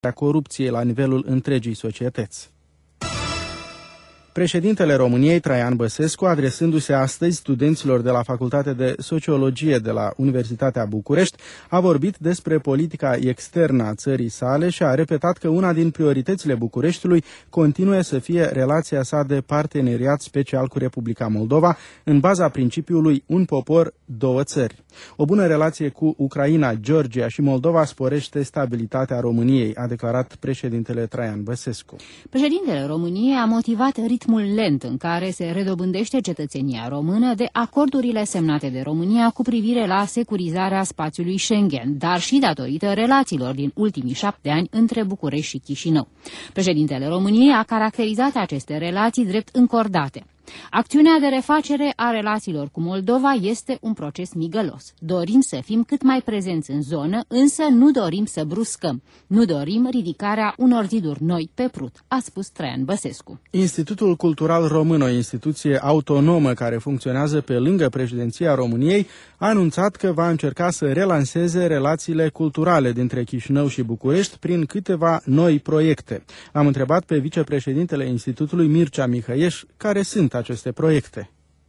corupției la nivelul întregii societăți. Președintele României, Traian Băsescu, adresându-se astăzi studenților de la Facultatea de Sociologie de la Universitatea București, a vorbit despre politica externă a țării sale și a repetat că una din prioritățile Bucureștiului continuă să fie relația sa de parteneriat special cu Republica Moldova, în baza principiului un popor, două țări. O bună relație cu Ucraina, Georgia și Moldova sporește stabilitatea României, a declarat președintele Traian Băsescu. Președintele României a motivat ritmul lent în care se redobândește cetățenia română de acordurile semnate de România cu privire la securizarea spațiului Schengen, dar și datorită relațiilor din ultimii 7 ani între București și Chișinău. Președintele României a caracterizat aceste relații drept încordate. Acțiunea de refacere a relațiilor cu Moldova este un proces migălos. Dorim să fim cât mai prezenți în zonă, însă nu dorim să bruscăm. Nu dorim ridicarea unor ziduri noi pe Prut, a spus Traian Băsescu. Institutul Cultural Român, o instituție autonomă care funcționează pe lângă președinția României, a anunțat că va încerca să relanseze relațiile culturale dintre Chișinău și București prin câteva noi proiecte. Am întrebat pe vicepreședintele Institutului, Mircea Mihăieș, care sunt aceste proiecte.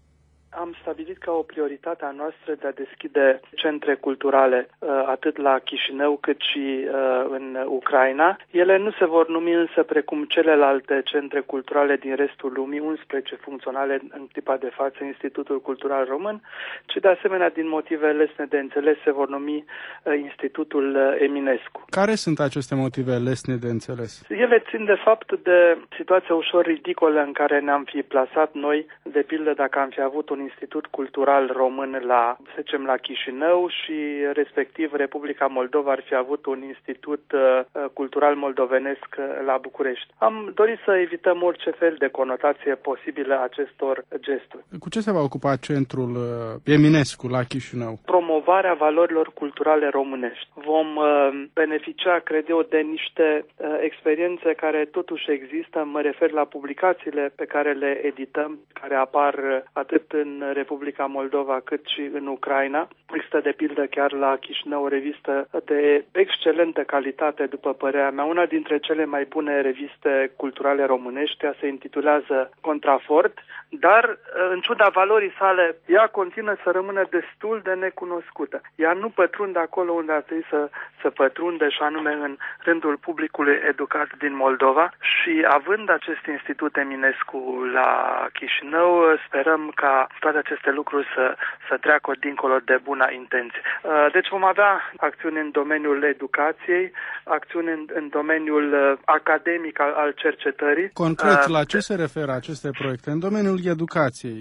Am stabilit ca o prioritate a noastră de a deschide centre culturale atât la Chișinău cât și în Ucraina. Ele nu se vor numi însă precum celelalte centre culturale din restul lumii, 11 funcționale în clipa de față, Institutul Cultural Român, ci de asemenea din motive lesne de înțeles se vor numi Institutul Eminescu. Care sunt aceste motive lesne de înțeles? Ele țin de fapt de situația ușor ridicolă în care ne-am fi plasat noi, de pildă dacă am fi avut un institut cultural român să zicem, la Chișinău și respectiv Republica Moldova ar fi avut un institut cultural moldovenesc la București. Am dorit să evităm orice fel de conotație posibilă acestor gesturi. Cu ce se va ocupa centrul Eminescu la Chișinău? Promovarea valorilor culturale românești. Vom beneficia, cred eu, de niște experiențe care totuși există. Mă refer la publicațiile pe care le edităm, care apar atât în Republica Moldova cât și în Ucraina. Există de pildă chiar la Chișinău o revistă de excelentă calitate, după părerea mea, una dintre cele mai bune reviste culturale românești. Ea se intitulează Contrafort, dar în ciuda valorii sale, ea continuă să rămână destul de necunoscută. Ea nu pătrunde acolo unde ar trebui să pătrunde, și anume în rândul publicului educat din Moldova, și având acest institut Eminescu la Chișinău, sperăm ca toate aceste lucruri să treacă dincolo de buna intenție. Deci vom avea acțiuni în domeniul educației, acțiuni în domeniul academic al cercetării. Concret, la ce se referă aceste proiecte? În domeniul educației?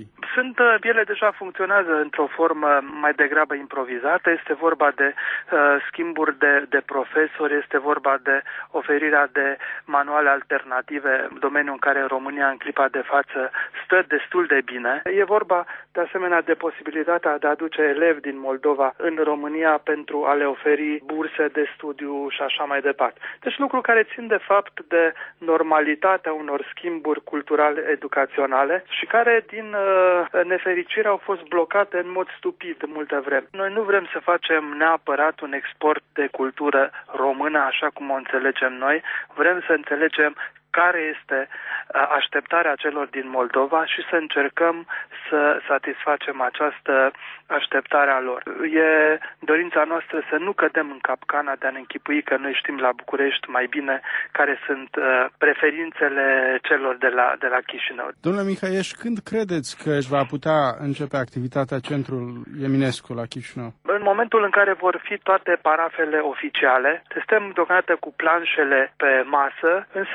Ele deja funcționează într-o formă mai degrabă improvizată. Este vorba de schimburi de profesori, este vorba de oferirea de manuale alternative, domeniul în care România în clipa de față stă destul de bine. E vorba de asemenea de posibilitatea de a aduce elevi din Moldova în România pentru a le oferi burse de studiu și așa mai departe. Deci lucruri care țin de fapt de normalitatea unor schimburi culturale educaționale și care din nefericire au fost blocate în mod stupid multă vreme. Noi nu vrem să facem neapărat un export de cultură română așa cum o înțelegem noi, vrem să înțelegem care este așteptarea celor din Moldova și să încercăm să satisfacem această așteptare a lor. E dorința noastră să nu cădem în capcana de a ne închipui că noi știm la București mai bine care sunt preferințele celor de la Chișinău. Domnule Mihăieș, când credeți că își va putea începe activitatea centrul Eminescu la Chișinău? În momentul în care vor fi toate parafele oficiale, suntem deocamdată cu planșele pe masă, însă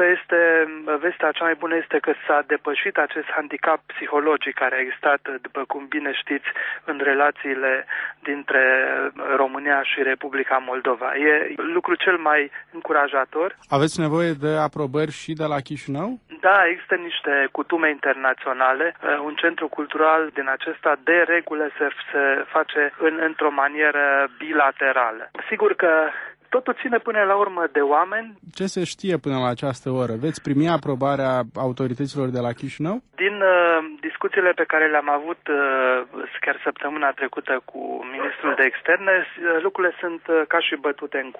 vestea cea mai bună este că s-a depășit acest handicap psihologic care a existat, după cum bine știți, în relațiile dintre România și Republica Moldova. E lucru cel mai încurajator. Aveți nevoie de aprobări și de la Chișinău? Da, există niște cutume internaționale. Un centru cultural din acesta de regulă se face într-o manieră bilaterală. Sigur că totul ține până la urmă de oameni. Ce se știe până la această oră? Veți primi aprobarea autorităților de la Chișinău? Din discuțiile pe care le-am avut chiar săptămâna trecută cu ministrul de externe, lucrurile sunt ca și bătute în cuie.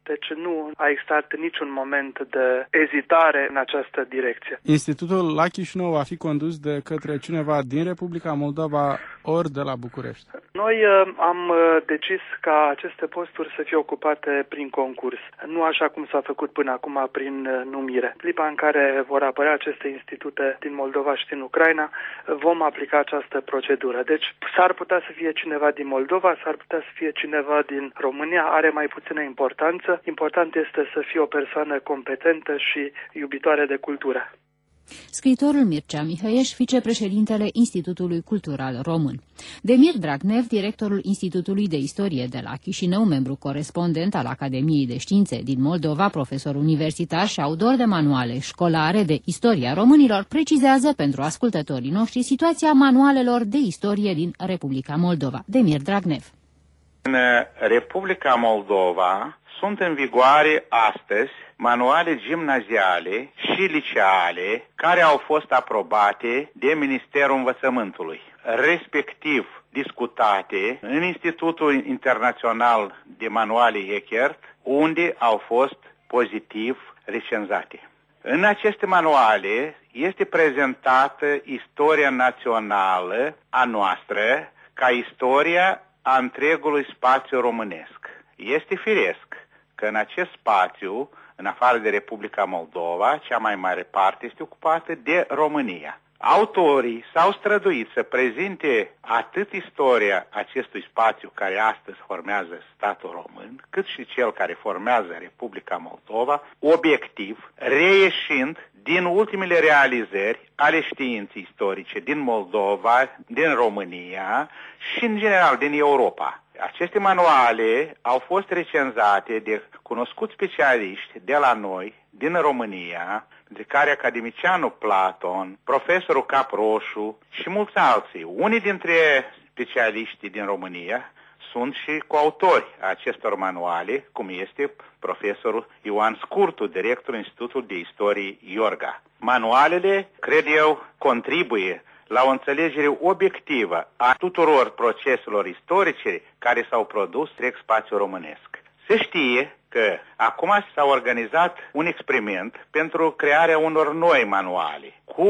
Deci nu a existat niciun moment de ezitare în această direcție. Institutul la Chișinău va fi condus de către cineva din Republica Moldova ori de la București? Noi am decis ca aceste posturi să fie ocupate prin concurs, nu așa cum s-a făcut până acum prin numire. Clipa în care vor apărea aceste institute din Moldova și din Ucraina, vom aplica această procedură. Deci s-ar putea să fie cineva din Moldova, s-ar putea să fie cineva din România, are mai puțină importanță. Important este să fie o persoană competentă și iubitoare de cultură. Scriitorul Mircea Mihăieș, vicepreședintele Institutului Cultural Român. Demir Dragnev, directorul Institutului de Istorie de la Chișinău, membru corespondent al Academiei de Științe din Moldova, profesor universitar și autor de manuale școlare de istoria românilor, precizează pentru ascultătorii noștri situația manualelor de istorie din Republica Moldova. Demir Dragnev. În Republica Moldova sunt în vigoare astăzi manuale gimnaziale și liceale care au fost aprobate de Ministerul Învățământului, respectiv discutate în Institutul Internațional de Manuale Eckert, unde au fost pozitiv recenzate. În aceste manuale este prezentată istoria națională a noastră ca istoria a întregului spațiu românesc. Este firesc că în acest spațiu, în afară de Republica Moldova, cea mai mare parte este ocupată de România. Autorii s-au străduit să prezinte atât istoria acestui spațiu care astăzi formează statul român, cât și cel care formează Republica Moldova, obiectiv, reieșind din ultimele realizări ale științei istorice din Moldova, din România și, în general, din Europa. Aceste manuale au fost recenzate de cunoscuți specialiști de la noi, din România, de care academicianul Platon, profesorul Caproșu și mulți alții. Unii dintre specialiștii din România sunt și coautori a acestor manuale, cum este profesorul Ioan Scurtu, directorul Institutului de Istorie Iorga. Manualele, cred eu, contribuie la o înțelegere obiectivă a tuturor proceselor istorice care s-au produs întreg spațiul românesc. Se știe că acum s-a organizat un experiment pentru crearea unor noi manuale cu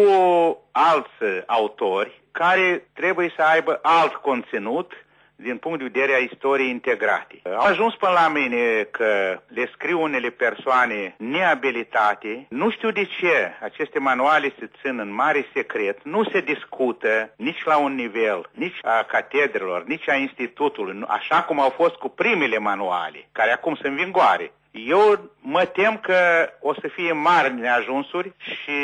alți autori care trebuie să aibă alt conținut din punct de vedere a istoriei integrate. Au ajuns până la mine că le scriu unele persoane neabilitate. Nu știu de ce aceste manuale se țin în mare secret, nu se discută nici la un nivel, nici a catedrelor, nici a institutului, așa cum au fost cu primele manuale, care acum sunt în vigoare. Eu mă tem că o să fie mari neajunsuri și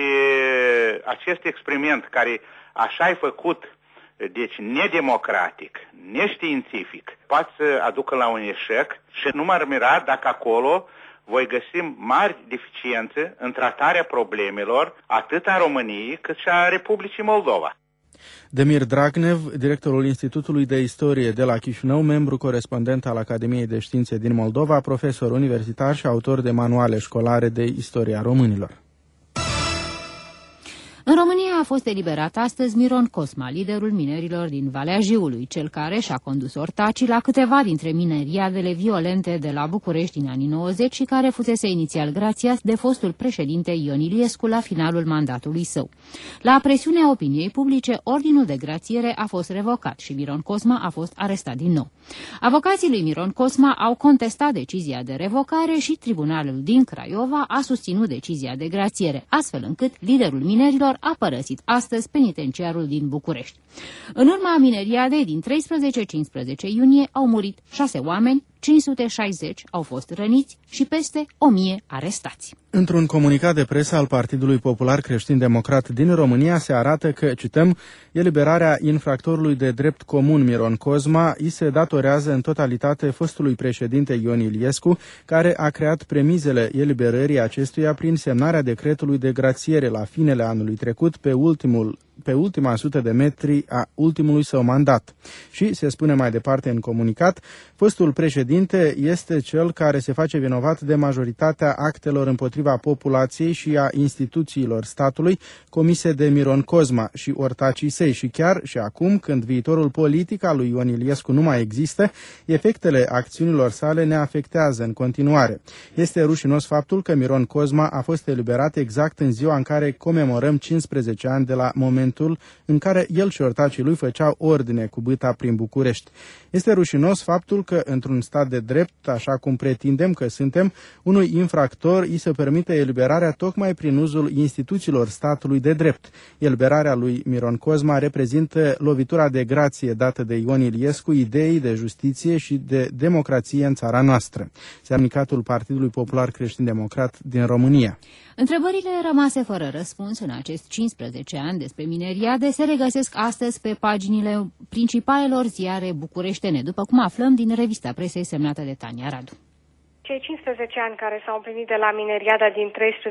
acest experiment care așa e făcut, deci nedemocratic, neștiințific, poate să aducă la un eșec și nu m-ar mira dacă acolo voi găsi mari deficiențe în tratarea problemelor atât a României cât și a Republicii Moldova. Demir Dragnev, directorul Institutului de Istorie de la Chișinău, membru corespondent al Academiei de Științe din Moldova, profesor universitar și autor de manuale școlare de istoria românilor. În România a fost eliberat astăzi Miron Cosma, liderul minerilor din Valea Jiului, cel care și-a condus ortacii la câteva dintre mineriadele violente de la București din anii 90 și care fusese inițial grațiat de fostul președinte Ion Iliescu la finalul mandatului său. La presiunea opiniei publice, ordinul de grațiere a fost revocat și Miron Cosma a fost arestat din nou. Avocații lui Miron Cosma au contestat decizia de revocare și tribunalul din Craiova a susținut decizia de grațiere, astfel încât liderul minerilor a părăsit astăzi penitenciarul din București. În urma mineriadei din 13-15 iunie au murit 6 oameni, 560 au fost răniți și peste 1000 arestați. Într-un comunicat de presă al Partidului Popular Creștin-Democrat din România se arată că, cităm, eliberarea infractorului de drept comun Miron Cosma îi se datorează în totalitate fostului președinte Ion Iliescu, care a creat premizele eliberării acestuia prin semnarea decretului de grațiere la finele anului trecut pe ultimul pe ultima 100 de metri a ultimului său mandat. Și, se spune mai departe în comunicat, fostul președinte este cel care se face vinovat de majoritatea actelor împotriva populației și a instituțiilor statului comise de Miron Cozma și ortacii săi și chiar și acum, când viitorul politic al lui Ion Iliescu nu mai există, efectele acțiunilor sale ne afectează în continuare. Este rușinos faptul că Miron Cozma a fost eliberat exact în ziua în care comemorăm 15 ani de la momentul în care el și ortacii lui făceau ordine cu bâta prin București. Este rușinos faptul că, într-un stat de drept, așa cum pretindem că suntem, unui infractor îi se permite eliberarea tocmai prin uzul instituțiilor statului de drept. Eliberarea lui Miron Cozma reprezintă lovitura de grație dată de Ion Iliescu ideii de justiție și de democrație în țara noastră. Semnicatul Partidului Popular Creștin-Democrat din România. Întrebările rămase fără răspuns în acești 15 ani despre mineriade se regăsesc astăzi pe paginile principalelor ziare bucureștene, după cum aflăm din revista presei semnată de Tania Radu. Cei 15 ani care s-au împlinit de la mineriada din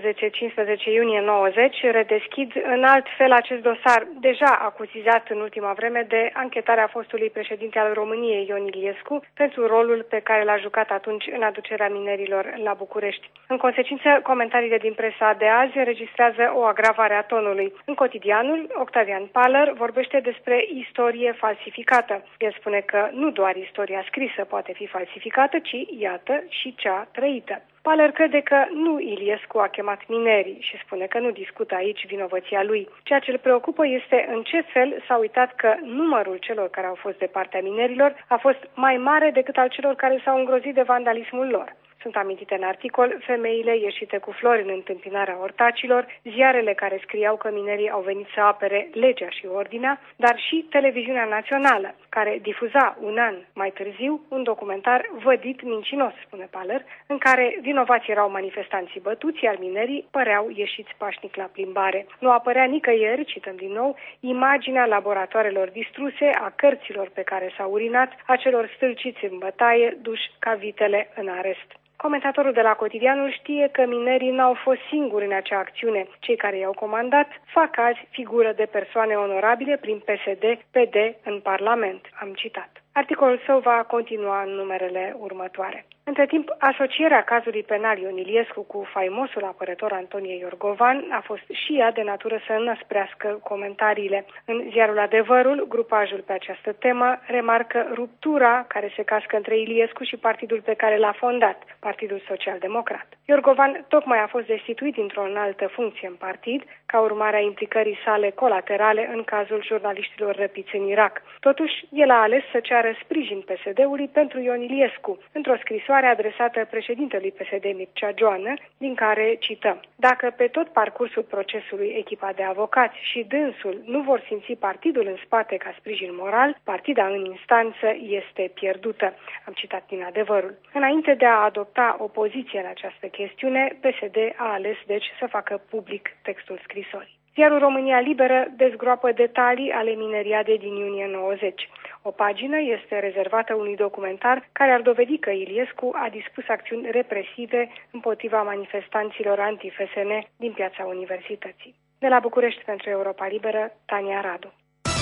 13-15 iunie 90 redeschid în alt fel acest dosar, deja acuzizat în ultima vreme de anchetarea fostului președinte al României, Ion Iliescu, pentru rolul pe care l-a jucat atunci în aducerea minerilor la București. În consecință, comentariile din presa de azi înregistrează o agravare a tonului. În Cotidianul, Octavian Paller vorbește despre istorie falsificată. El spune că nu doar istoria scrisă poate fi falsificată, ci, iată, și cea trăită. Paller crede că nu Iliescu a chemat minerii și spune că nu discută aici vinovăția lui. Ceea ce îl preocupă este în ce fel s-a uitat că numărul celor care au fost de partea minerilor a fost mai mare decât al celor care s-au îngrozit de vandalismul lor. Sunt amintite în articol femeile ieșite cu flori în întâmpinarea ortacilor, ziarele care scriau că minerii au venit să apere legea și ordinea, dar și televiziunea națională, care difuza un an mai târziu un documentar vădit mincinos, spune Paller, în care vinovați erau manifestanții bătuți, iar minerii păreau ieșiți pașnic la plimbare. Nu apărea nicăieri, cităm din nou, imaginea laboratoarelor distruse, a cărților pe care s-au urinat, a celor stâlciți în bătaie, duși ca vitele în arest. Comentatorul de la Cotidianul știe că minerii n-au fost singuri în acea acțiune. Cei care i-au comandat fac azi figură de persoane onorabile prin PSD-PD în Parlament. Am citat. Articolul său va continua în numerele următoare. Între timp, asocierea cazului penal Ion Iliescu cu faimosul apărător Antonie Iorgovan a fost și ea de natură să înăsprească comentariile. În ziarul Adevărul, grupajul pe această temă remarcă ruptura care se cască între Iliescu și partidul pe care l-a fondat, Partidul Social-Democrat. Iorgovan tocmai a fost destituit dintr-o înaltă funcție în partid, ca urmare a implicării sale colaterale în cazul jurnaliștilor răpiți în Irak. Totuși, el a ales să ceară sprijin PSD-ului pentru Ion Iliescu, într-o scrisoare adresată președintelui PSD Mircea Joană, din care cităm: dacă pe tot parcursul procesului echipa de avocați și dânsul nu vor simți partidul în spate ca sprijin moral, partida în instanță este pierdută. Am citat din Adevărul. Înainte de a adopta o poziție în această chestiune, PSD a ales deci să facă public textul scrisorii. Ziarul România Liberă dezgroapă detalii ale mineriadei din iunie 90. O pagină este rezervată unui documentar care ar dovedi că Iliescu a dispus acțiuni represive împotriva manifestanților anti-FSN din piața Universității. De la București pentru Europa Liberă, Tania Radu.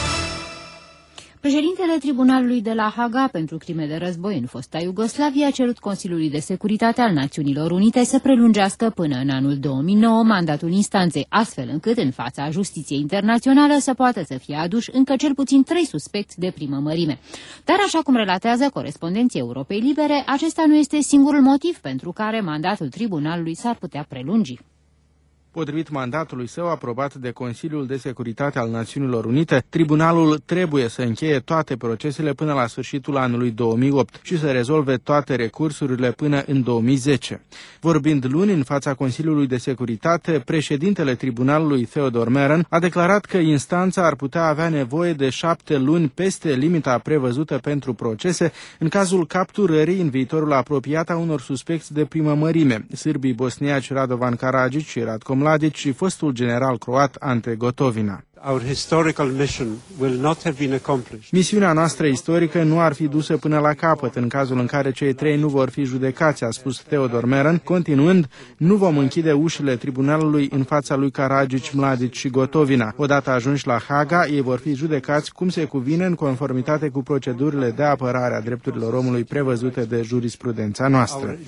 Președintele Tribunalului de la Haga pentru crime de război în fosta Iugoslavie a cerut Consiliului de Securitate al Națiunilor Unite să prelungească până în anul 2009 mandatul instanței, astfel încât în fața Justiției Internaționale să poată să fie aduși încă cel puțin 3 suspecți de primă mărime. Dar, așa cum relatează corespondenții Europei Libere, acesta nu este singurul motiv pentru care mandatul tribunalului s-ar putea prelungi. Potrivit mandatului său aprobat de Consiliul de Securitate al Națiunilor Unite, tribunalul trebuie să încheie toate procesele până la sfârșitul anului 2008 și să rezolve toate recursurile până în 2010. Vorbind luni în fața Consiliului de Securitate, președintele tribunalului Theodor Meron a declarat că instanța ar putea avea nevoie de 7 luni peste limita prevăzută pentru procese în cazul capturării în viitorul apropiat a unor suspecți de primă mărime, sârbii bosniaci Radovan Karadzic și Ratko Mladic, Mladic și fostul general croat Ante Gotovina. Misiunea noastră istorică nu ar fi dusă până la capăt în cazul în care cei trei nu vor fi judecați, a spus Teodor Meran, continuând: nu vom închide ușile tribunalului în fața lui Karadzic, Mladic și Gotovina. Odată ajunși la Haga, ei vor fi judecați cum se cuvine în conformitate cu procedurile de apărare a drepturilor omului prevăzute de jurisprudența noastră.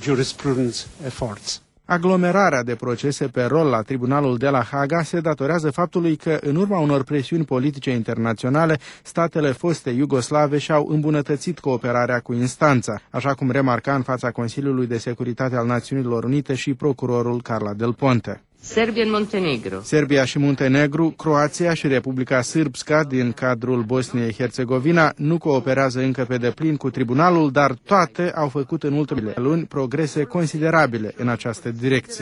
Aglomerarea de procese pe rol la tribunalul de la Haga se datorează faptului că, în urma unor presiuni politice internaționale, statele foste iugoslave și-au îmbunătățit cooperarea cu instanța, așa cum remarca în fața Consiliului de Securitate al Națiunilor Unite și procurorul Carla Del Ponte. Serbia și Muntenegru, Croația și Republica Sârbska din cadrul Bosniei-Herțegovina nu cooperează încă pe deplin cu tribunalul, dar toate au făcut în ultimele luni progrese considerabile în această direcție.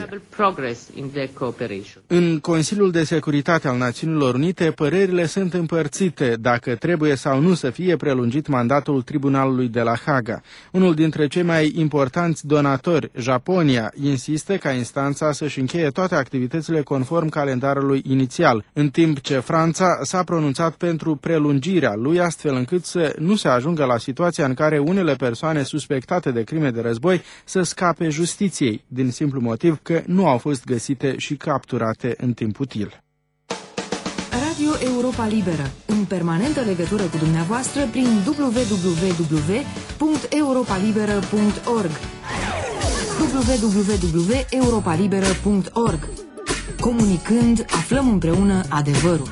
În Consiliul de Securitate al Națiunilor Unite, părerile sunt împărțite dacă trebuie sau nu să fie prelungit mandatul tribunalului de la Haga. Unul dintre cei mai importanți donatori, Japonia, insistă ca instanța să-și încheie toate activitățile conform calendarului inițial, în timp ce Franța s-a pronunțat pentru prelungirea lui, astfel încât să nu se ajungă la situația în care unele persoane suspectate de crime de război să scape justiției, din simplu motiv că nu au fost găsite și capturate în timp util. Radio Europa Liberă, în permanentă legătură cu dumneavoastră prin www.europalibera.org www.europalibera.org. Comunicând, aflăm împreună adevărul.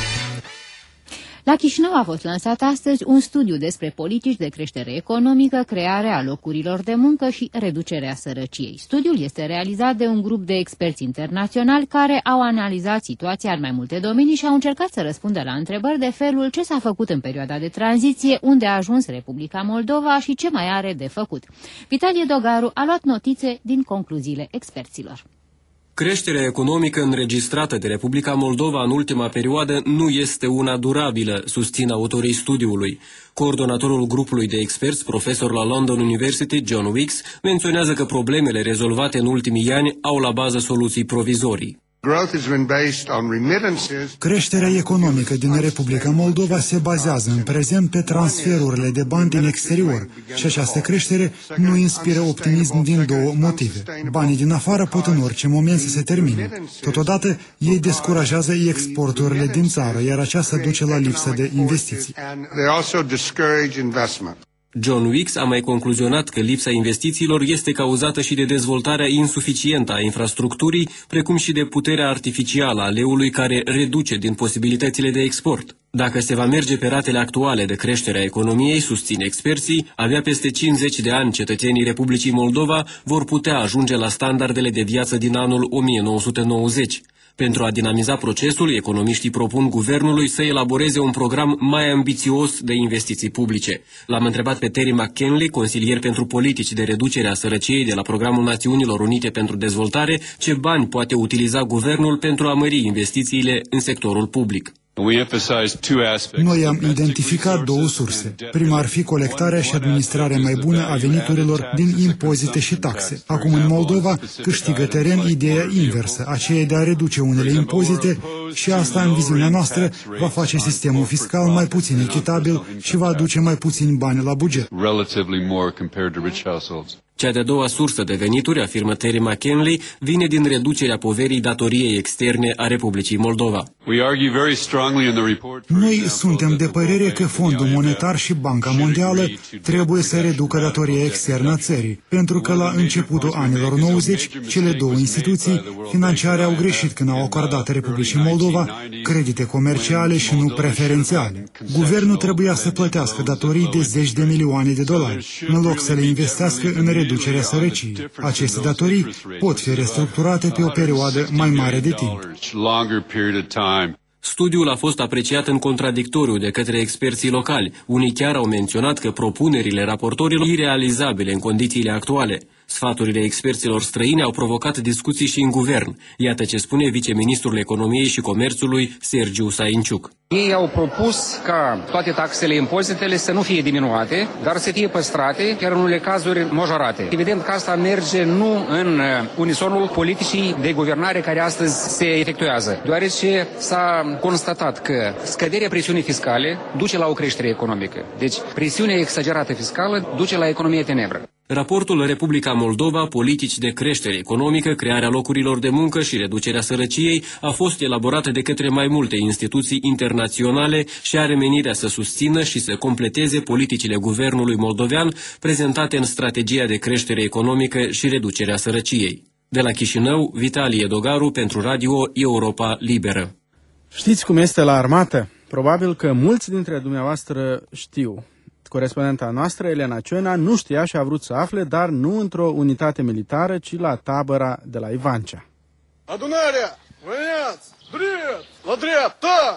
La Chișinău a fost lansat astăzi un studiu despre politici de creștere economică, crearea locurilor de muncă și reducerea sărăciei. Studiul este realizat de un grup de experți internaționali care au analizat situația în mai multe domenii și au încercat să răspundă la întrebări de felul ce s-a făcut în perioada de tranziție, unde a ajuns Republica Moldova și ce mai are de făcut. Vitalie Dogaru a luat notițe din concluziile experților. Creșterea economică înregistrată de Republica Moldova în ultima perioadă nu este una durabilă, susțin autorii studiului. Coordonatorul grupului de experți, profesor la London University, John Weeks, menționează că problemele rezolvate în ultimii ani au la bază soluții provizorii. Creșterea economică din Republica Moldova se bazează în prezent pe transferurile de bani din exterior și această creștere nu inspiră optimism din două motive. Banii din afară pot în orice moment să se termine. Totodată, ei descurajează exporturile din țară, iar aceasta duce la lipsă de investiții. John Weeks a mai concluzionat că lipsa investițiilor este cauzată și de dezvoltarea insuficientă a infrastructurii, precum și de puterea artificială a leului care reduce din posibilitățile de export. Dacă se va merge pe ratele actuale de creștere a economiei, susțin experții, abia peste 50 de ani cetățenii Republicii Moldova vor putea ajunge la standardele de viață din anul 1990. Pentru a dinamiza procesul, economiștii propun guvernului să elaboreze un program mai ambițios de investiții publice. L-am întrebat pe Terry McKinley, consilier pentru politici de reducere a sărăciei de la Programul Națiunilor Unite pentru Dezvoltare, ce bani poate utiliza guvernul pentru a mări investițiile în sectorul public. Noi am identificat două surse. Prima ar fi colectarea și administrarea mai bună a veniturilor din impozite și taxe. Acum în Moldova câștigă teren ideea inversă, aceea de a reduce unele impozite și asta, în viziunea noastră, va face sistemul fiscal mai puțin echitabil și va aduce mai puțini bani la buget. Cea de-a doua sursă de venituri, afirmă Terry McKinley, vine din reducerea poverii datoriei externe a Republicii Moldova. Noi suntem de părere că Fondul Monetar și Banca Mondială trebuie să reducă datoria externă a țării, pentru că la începutul anilor 90, cele două instituții financiare au greșit când au acordat Republicii Moldova credite comerciale și nu preferențiale. Guvernul trebuia să plătească datorii de zeci de milioane de dolari, în loc să le investească în reducerea sărăciei. Aceste datorii pot fi restructurate pe o perioadă mai mare de timp. Studiul a fost apreciat în contradictoriu de către experții locali. Unii chiar au menționat că propunerile raportorilor irealizabile în condițiile actuale. Sfaturile experților străini au provocat discuții și în guvern. Iată ce spune viceministrul Economiei și Comerțului, Sergiu Sainciuc. Ei au propus ca toate taxele, impozitele să nu fie diminuate, dar să fie păstrate, chiar în unele cazuri majorate. Evident că asta merge nu în unisonul politicii de guvernare care astăzi se efectuează, deoarece s-a constatat că scăderea presiunii fiscale duce la o creștere economică. Deci presiunea exagerată fiscală duce la economie tenebră. Raportul Republica Moldova, politici de creștere economică, crearea locurilor de muncă și reducerea sărăciei a fost elaborat de către mai multe instituții internaționale și are menirea să susțină și să completeze politicile guvernului moldovean prezentate în strategia de creștere economică și reducerea sărăciei. De la Chișinău, Vitalie Dogaru pentru Radio Europa Liberă. Știți cum este la armată? Probabil că mulți dintre dumneavoastră știu. Corespondenta noastră, Elena Cioina, nu știa și a vrut să afle, dar nu într-o unitate militară, ci la tabăra de la Ivancea. Adunarea! Veniați! Drept! La dreapta!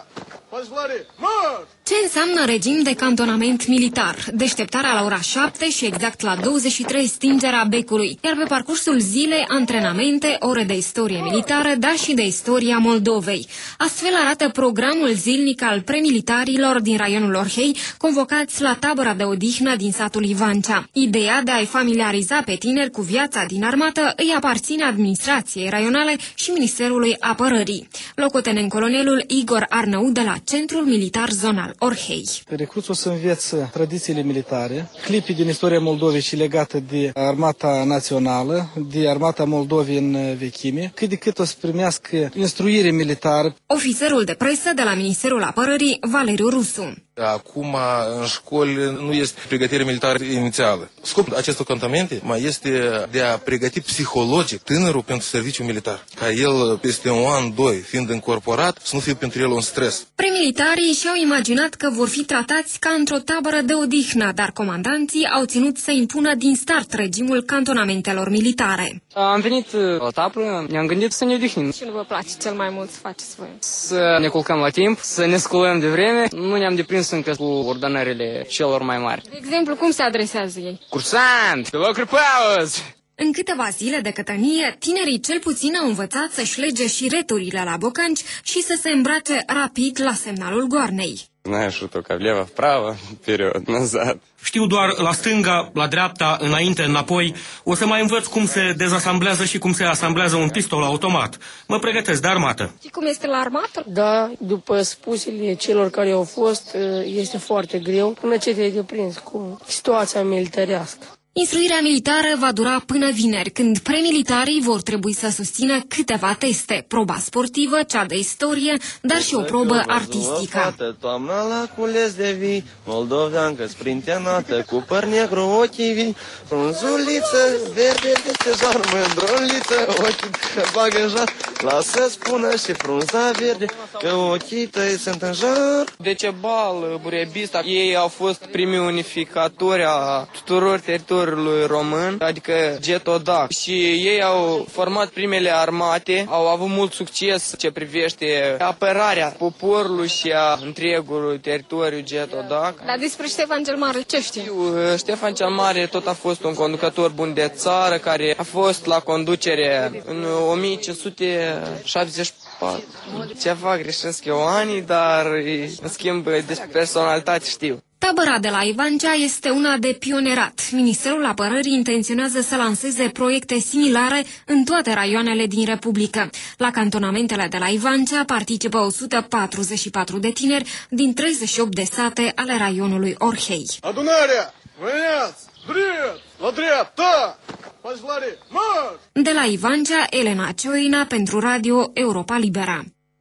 Ce înseamnă regim de cantonament militar? Deșteptarea la ora 7 și exact la 23 stingerea becului, iar pe parcursul zilei antrenamente, ore de istorie militară, dar și de istoria Moldovei. Astfel arată programul zilnic al premilitarilor din raionul Orhei, convocați la tabăra de odihnă din satul Ivancea. Ideea de a-i familiariza pe tineri cu viața din armată îi aparține administrației raionale și Ministerului Apărării. Locotenent-colonelul Igor Arnău de la Centrul Militar Zonal Orhei. Recruți o să învețe tradițiile militare, clipii din istoria Moldovei și legate de armata națională, de armata Moldovei în vechime, cât de cât o să primească instruire militară. Ofițerul de presă de la Ministerul Apărării, Valeriu Rusu. Acum, în școli, nu este pregătire militară inițială. Scopul acestor cantonamente mai este de a pregăti psihologic tânărul pentru serviciu militar. Ca el, peste un an, doi, fiind încorporat, să nu fie pentru el un stres. Premilitarii și-au imaginat că vor fi tratați ca într-o tabără de odihnă, dar comandanții au ținut să impună din start regimul cantonamentelor militare. Am venit la tabără, ne-am gândit să ne odihnim. Ce nu vă place cel mai mult să faceți voi? Să ne culcăm la timp, să ne sculăm de vreme. Nu ne-am deprins încă cu ordonările celor mai mari. De exemplu, cum se adresează ei? Cursant! Locuri pauză! În câteva zile de cătănie, tinerii cel puțin au învățat să-și lege șireturile la bocanci și să se îmbrace rapid la semnalul goarnei. Знаешь, только влево-вправо, вперед, назад. Știu doar la stânga, la dreapta, înainte, înapoi. O să mai învăț cum se dezasamblează și cum se asamblează un pistol automat. Mă pregătesc de armată. Știi cum este la armată? Da, după spusele celor care au fost, este foarte greu până ce te-ai deprins cu situația militarească. Instruirea militară va dura până vineri, când premilitarii vor trebui să susțină câteva teste, proba sportivă, cea de istorie, dar și o probă artistică. Toamna la cules de vii, moldoveancă sprintenată, cu păr negru, ochii vii, frunzuliță, verde de tejar, mândruliță, ochii te bagă în jar, lasă spună și frunza verde, că ochii tăi sunt în jar. Decebal, Burebista, ei au fost primii unificatori a tuturor teritoriilor român, adică Getodac. Și ei au format primele armate, au avut mult succes ce privește apărarea poporului și a întregului teritoriu Getodac. Dar despre Ștefan cel Mare ce știi? Ștefan cel Mare tot a fost un conducător bun de țară care a fost la conducere în 1574. Ceva greșesc eu anii, dar în schimb despre personalitate știu. Tabăra de la Ivancea este una de pionerat. Ministerul Apărării intenționează să lanseze proiecte similare în toate raioanele din Republică. La cantonamentele de la Ivancea participă 144 de tineri din 38 de sate ale raionului Orhei. Adunarea! Veniați! Drept! La dreapta! De la Ivancea, Elena Cioina pentru Radio Europa Liberă.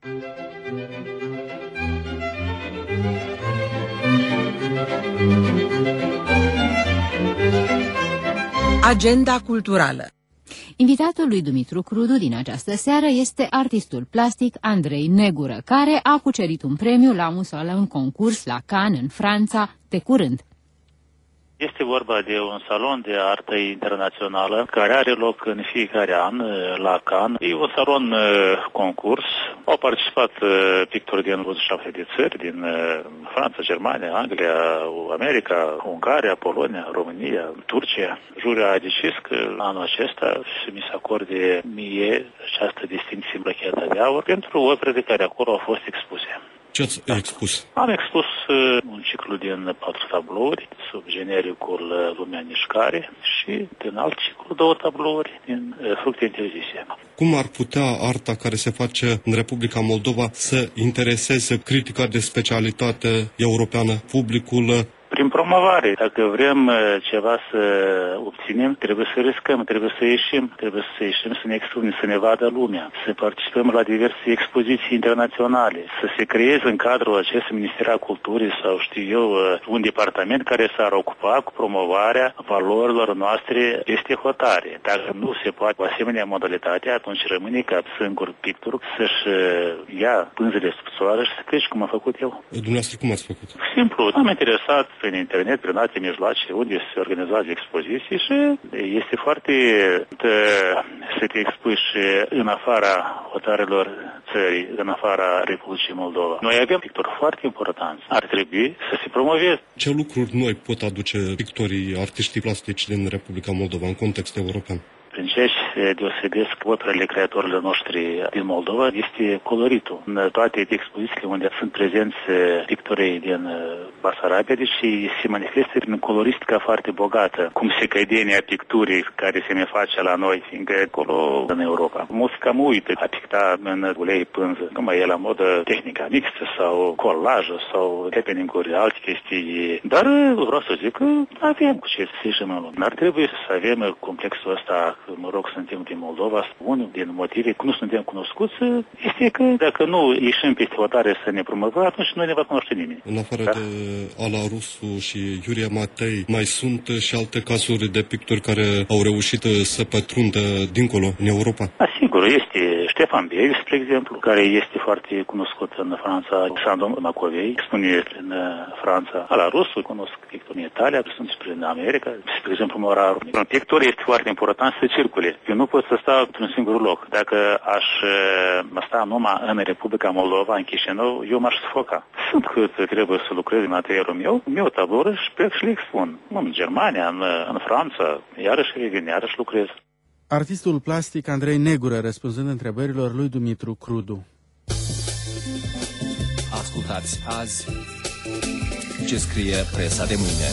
Agenda culturală. Invitatul lui Dumitru Crudu din această seară este artistul plastic Andrei Negură, care a cucerit un premiu la un concurs la Cannes, în Franța, de curând. Este vorba de un salon de artă internațională care are loc în fiecare an la Cannes. E un salon concurs. Au participat pictori din 27 de țări, din Franța, Germania, Anglia, America, Ungaria, Polonia, România, Turcia. Juriul a decis că anul acesta să mi se acorde mie această distinție Blacheta de Aur pentru operele care acolo au fost expuse. Ce ați expus? Am expus un ciclu din 4 tablouri sub genericul Lumea în mișcare și din alt ciclu 2 tablouri din Fructe interzise. Cum ar putea arta care se face în Republica Moldova să intereseze critica de specialitate europeană, publicul? Prin promovare. Dacă vrem ceva să obținem, trebuie să riscăm, trebuie să ieșim, să ne expunem, să ne vadă lumea, să participăm la diverse expoziții internaționale, să se creeze în cadrul acest Minister al Culturii sau știu eu, un departament care s-ar ocupa cu promovarea valorilor noastre peste hotare. Dacă nu se poate cu asemenea modalitate, atunci rămâne ca singur pictor să-și ia pânzele sub soară și să plece cum a făcut eu. Dumneavoastră cum ați făcut? Simplu, am interesat prin internet, prin alte mijloace unde se organizează expoziții și este foarte să te expui și în afara hotarelor țării, în afara Republicii Moldova. Noi avem pictori foarte importanți. Ar trebui să se promoveze. Ce lucruri noi pot aduce pictorii, artiștii plastici din Republica Moldova în context european? Prin ce se deosebesc operele creatorilor noștri din Moldova este coloritul. În toate expozițiile unde sunt prezenți pictorii din Basarabia, deci se manifestă prin coloristica foarte bogată, cum se cădenia picturii care se mai face la noi, fiindcă acolo în Europa. Mulți cam uită a picta în ulei pânză, nu mai e la modă tehnica mixtă sau colajă sau happening-uri, alte chestii. Dar vreau să zic că avem cu ce să ieșim în lume. Ar trebui să avem complexul ăsta. Mă rog, suntem din Moldova. Unul din motive că nu suntem cunoscuți este că dacă nu ieșim peste hotare să ne promovăm, atunci nu ne va cunoaște nimeni. În afară de Ala Rusu și Iuria Matei, mai sunt și alte cazuri de pictori care au reușit să pătrundă dincolo, în Europa? Sigur, este Ștefan Biev, spre exemplu, care este foarte cunoscut în Franța, Sandon Macovei, spune în Franța. Ala Rusu, cunosc pictori în Italia, sunt prin America, spre exemplu Moraru. Un pictor este foarte important să circule. Eu nu pot să stau într-un singur loc. Dacă aș sta numai în Republica Moldova, în Chișinău, eu m-aș sufoca. Sunt cât trebuie să lucrez în atelierul meu tabor și plec și le expun. În Germania, în Franța, iarăși revin, iarăși lucrez. Artistul plastic Andrei Negură, răspunzând întrebărilor lui Dumitru Crudu. Ascultați azi ce scrie presa de mâine.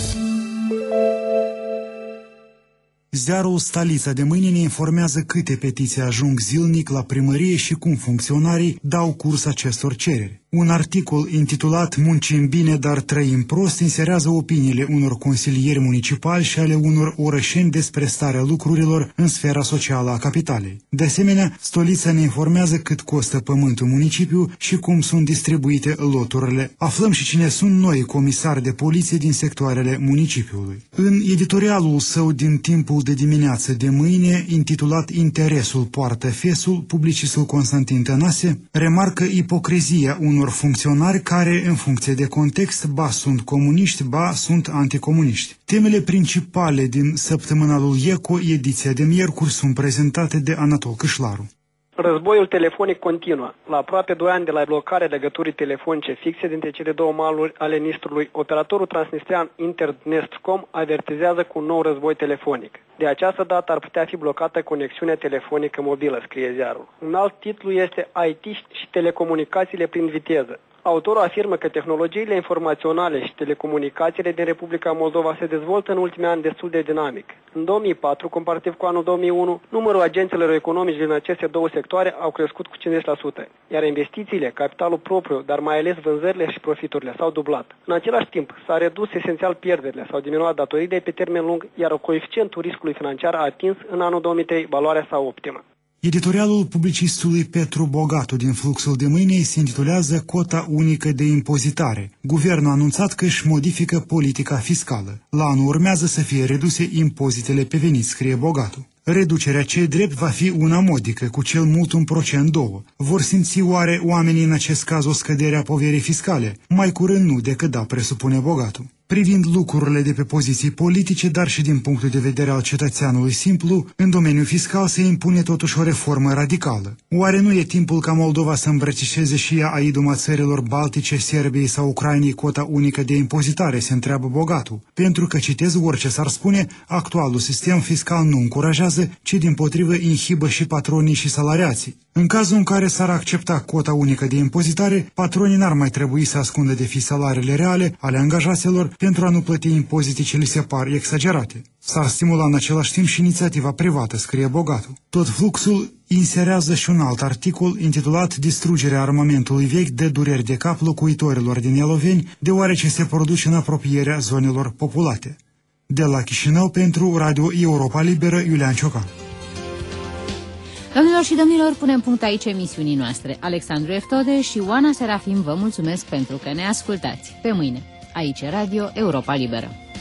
Ziarul Stalița de mâine ne informează câte petiții ajung zilnic la primărie și cum funcționarii dau curs acestor cereri. Un articol intitulat Muncim bine, dar trăim prost inserează opiniile unor consilieri municipali și ale unor orășeni despre starea lucrurilor în sfera socială a capitalei. De asemenea, Stolița ne informează cât costă pământul municipiu și cum sunt distribuite loturile. Aflăm și cine sunt noi comisari de poliție din sectoarele municipiului. În editorialul său din Timpul de dimineață de mâine, intitulat Interesul poartă fesul, publicistul Constantin Tănase remarcă ipocrizia unor funcționari care, în funcție de context, ba sunt comuniști, ba sunt anticomuniști. Temele principale din săptămânalul ECO, ediția de miercuri, sunt prezentate de Anatol Câșlaru. Războiul telefonic continuă. La aproape 2 ani de la blocarea legăturii telefonice fixe dintre cele două maluri ale Nistrului, operatorul transnistrian Internestcom avertizează cu un nou război telefonic. De această dată ar putea fi blocată conexiunea telefonică mobilă, scrie ziarul. Un alt titlu este IT și telecomunicațiile prin viteză. Autorul afirmă că tehnologiile informaționale și telecomunicațiile din Republica Moldova se dezvoltă în ultimii ani destul de dinamic. În 2004, comparativ cu anul 2001, numărul agenților economici din aceste două sectoare au crescut cu 50%, iar investițiile, capitalul propriu, dar mai ales vânzările și profiturile s-au dublat. În același timp, s-a redus esențial pierderile, s-au diminuat datoriile pe termen lung, iar coeficientul riscului financiar a atins în anul 2003 valoarea sa optimă. Editorialul publicistului Petru Bogatu din Fluxul de mâine se intitulează Cota unică de impozitare. Guvernul a anunțat că își modifică politica fiscală. La anul urmează să fie reduse impozitele pe venit, scrie Bogatu. Reducerea ce drept va fi una modică, cu cel mult 1%-2%. Vor simți oare oamenii în acest caz o scădere a poverii fiscale? Mai curând nu decât da, presupune Bogatu. privind lucrurile de pe poziții politice, dar și din punctul de vedere al cetățeanului simplu, în domeniul fiscal se impune totuși o reformă radicală. Oare nu e timpul ca Moldova să îmbrățișeze și ea aiduma țărilor Baltice, Serbiei sau Ucrainei cota unică de impozitare, se întreabă Bogatul. Pentru că, citez, orice s-ar spune, actualul sistem fiscal nu încurajează, ci dimpotrivă inhibă și patronii și salariații. În cazul în care s-ar accepta cota unică de impozitare, patronii n-ar mai trebui să ascundă de fi salariile reale ale angajaților pentru a nu plăti impozite ce li se par exagerate. S-ar stimula în același timp și inițiativa privată, scrie Bogatul. Tot fluxul inserează și un alt articol intitulat Distrugerea armamentului vechi de dureri de cap locuitorilor din Eloveni, deoarece se produce în apropierea zonelor populate. De la Chișinău pentru Radio Europa Liberă, Iulian Ciocan. Doamnelor și domnilor, punem punct aici emisiunii noastre. Alexandru Eftode și Oana Serafim vă mulțumesc pentru că ne ascultați. Pe mâine, aici Radio Europa Liberă.